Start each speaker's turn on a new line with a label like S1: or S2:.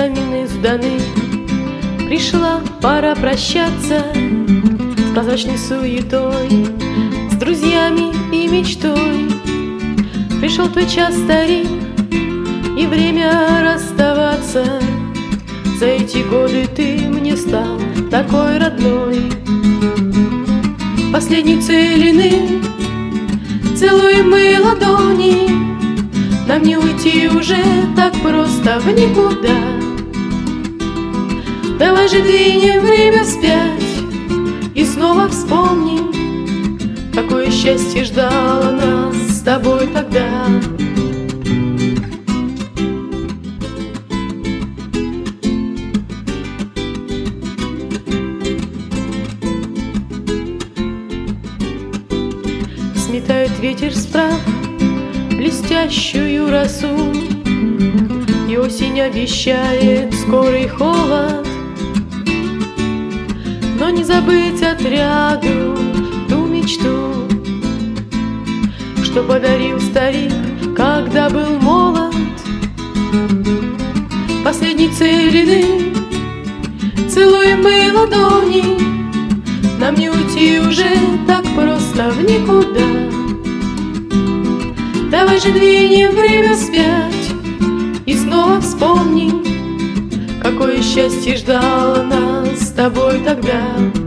S1: экзамены сданы, пришла пора прощаться с прозрачной суетой, с друзьями и мечтой. Пришел твой час, старик, и время расставаться. За эти годы ты мне стал такой родной. Последней целины целуем мы ладони. Нам не уйти уже так просто в никуда. Давай же двинем время вспять и снова вспомним, какое счастье ждало нас с тобой тогда. Сметает ветер с трав блестящую росу, и осень обещает скорый холод. Но не забыть отряду ту мечту, что подарил старик, когда был молод. Последней целины целуем мы ладони. Нам не уйти уже так просто в никуда. Давай же двинем время вспять и снова вспомним, какое счастье ждало нас с тобой тогда.